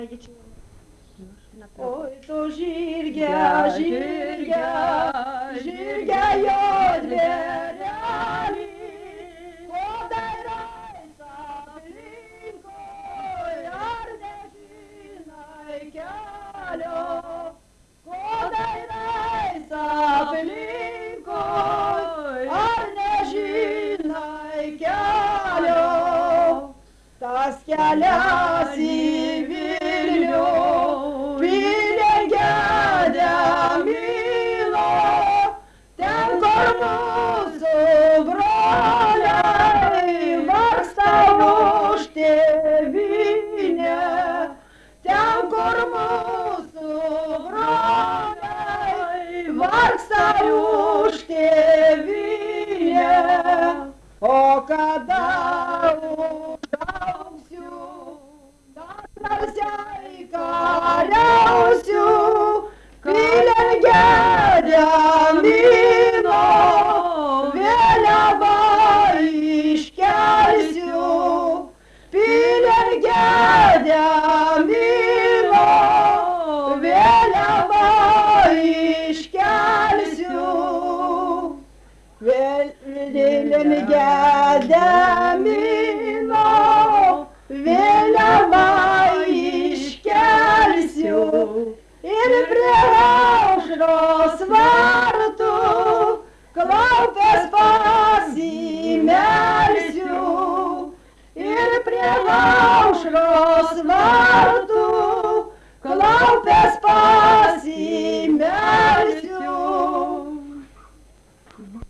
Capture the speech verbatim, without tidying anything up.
Oi, tu žirge, žirge, žirge juodvėrelį, ko dairai aplinkui, ar nežinai kelio, ko dairai aplinkui, ar nežinai kelio, tas kelias į Vilnių. Mūsų broliai vargsta už tėvynę, ten, kur mūsų broliai vargsta už tėvynę, o kada